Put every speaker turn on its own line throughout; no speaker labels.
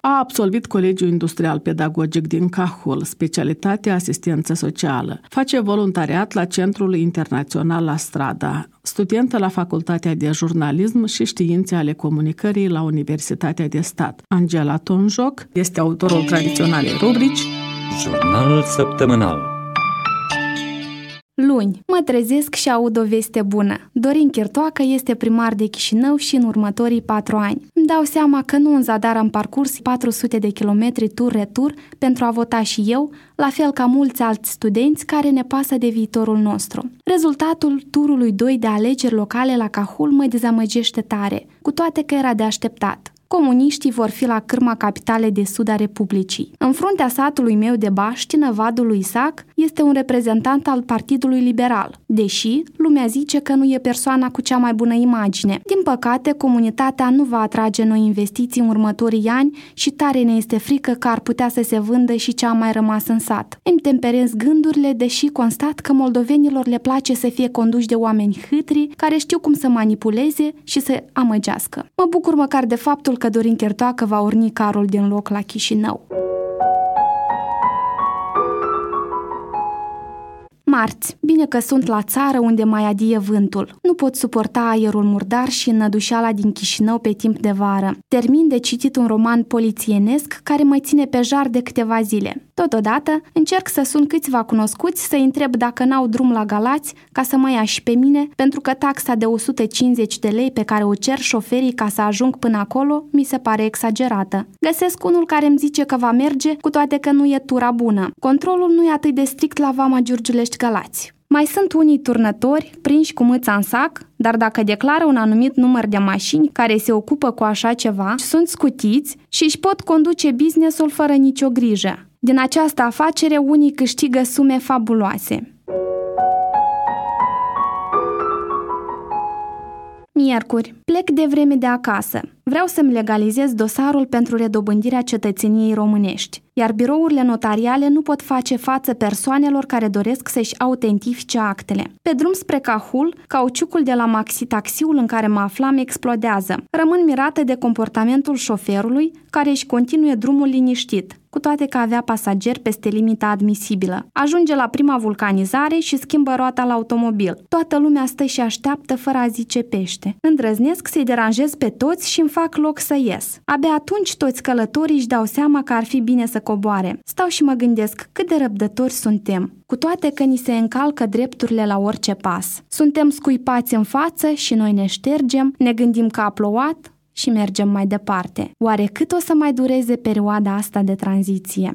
A absolvit Colegiul Industrial Pedagogic din Cahul, specialitatea asistență socială. Face voluntariat la Centrul Internațional La Strada. Studentă la Facultatea de Jurnalism și Științe ale Comunicării la Universitatea de Stat. Angela Tonjoc este autorul tradiționalei rubrici
Jurnal săptămânal.
Luni, mă trezesc și aud o veste bună. Dorin Chirtoacă este primar de Chișinău și în următorii 4 ani. Îmi dau seama că nu în zadar am parcurs 400 de kilometri tur-retur pentru a vota și eu, la fel ca mulți alți studenți care ne pasă de viitorul nostru. Rezultatul turului 2 de alegeri locale la Cahul mă dezamăgește tare, cu toate că era de așteptat. Comuniștii vor fi la cârma capitalei de sud a Republicii. În fruntea satului meu de Baștină, Vadul lui Isaac, este un reprezentant al Partidului Liberal, deși lumea zice că nu e persoana cu cea mai bună imagine. Din păcate, comunitatea nu va atrage noi investiții în următorii ani și tare ne este frică că ar putea să se vândă și ce a mai rămas în sat. Îmi temperez gândurile, deși constat că moldovenilor le place să fie conduși de oameni hâtri, care știu cum să manipuleze și să amăgească. Mă bucur măcar de faptul că Dorin Chirtoacă va urni carul din loc la Chișinău. Marți. Bine că sunt la țară unde mai adie vântul. Nu pot suporta aerul murdar și înădușeala din Chișinău pe timp de vară. Termin de citit un roman polițienesc care mă ține pe jar de câteva zile. Totodată, încerc să sun câțiva cunoscuți să-i întreb dacă n-au drum la Galați ca să mă ia și pe mine, pentru că taxa de 150 de lei pe care o cer șoferii ca să ajung până acolo mi se pare exagerată. Găsesc unul care îmi zice că va merge, cu toate că nu e tura bună. Controlul nu e atât de strict la Vama Giurgiulești-Galați. Mai sunt unii turnători prinși cu mâța în sac, dar dacă declară un anumit număr de mașini care se ocupă cu așa ceva, sunt scutiți și își pot conduce business-ul fără nicio grijă. Din această afacere, unii câștigă sume fabuloase. Miercuri. Plec de vreme de acasă. Vreau să-mi legalizez dosarul pentru redobândirea cetățeniei românești, iar birourile notariale nu pot face față persoanelor care doresc să-și autentifice actele. Pe drum spre Cahul, cauciucul de la maxi-taxiul în care mă aflam explodează. Rămân mirată de comportamentul șoferului, care își continue drumul liniștit, cu toate că avea pasageri peste limita admisibilă. Ajunge la prima vulcanizare și schimbă roata la automobil. Toată lumea stă și așteaptă fără a zice pește. Îndrăznesc să-i deranjez pe toți și îmi fac loc să ies. Abia atunci toți călătorii își dau seama că ar fi bine să coboare. Stau și mă gândesc cât de răbdători suntem, cu toate că ni se încalcă drepturile la orice pas. Suntem scuipați în față și noi ne ștergem, ne gândim că a plouat și mergem mai departe. Oare cât o să mai dureze perioada asta de tranziție?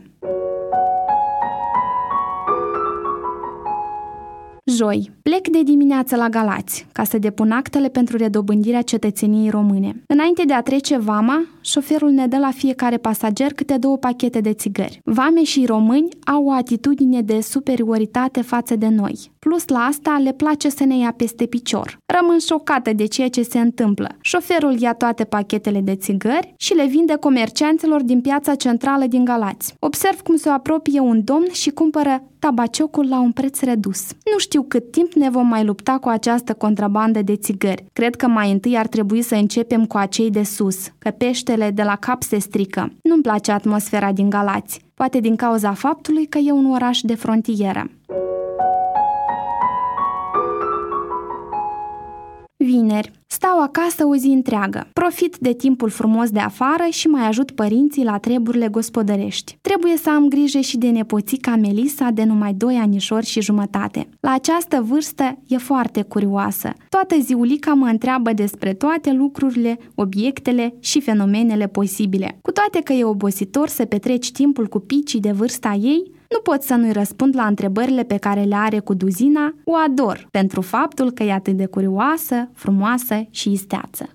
Joi. Plec de dimineață la Galați, ca să depun actele pentru redobândirea cetățeniei române. Înainte de a trece vama, șoferul ne dă la fiecare pasager câte 2 pachete de țigări. Vameșii români au o atitudine de superioritate față de noi. Plus la asta, le place să ne ia peste picior. Rămân șocată de ceea ce se întâmplă. Șoferul ia toate pachetele de țigări și le vinde comercianților din piața centrală din Galați. Observ cum se apropie un domn și cumpără tabaciocul la un preț redus. Nu știu cât timp ne vom mai lupta cu această contrabandă de țigări. Cred că mai întâi ar trebui să începem cu acei de sus, că peștele de la cap se strică. Nu-mi place atmosfera din Galați, poate din cauza faptului că e un oraș de frontieră. Vineri. Stau acasă o zi întreagă. Profit de timpul frumos de afară și mai ajut părinții la treburile gospodărești. Trebuie să am grijă și de nepoțica Melisa de numai 2 anișori și jumătate. La această vârstă e foarte curioasă. Toată ziulica mă întreabă despre toate lucrurile, obiectele și fenomenele posibile. Cu toate că e obositor să petreci timpul cu picii de vârsta ei, nu pot să nu-i răspund la întrebările pe care le are cu duzina, o ador pentru faptul că e atât de curioasă, frumoasă și isteață.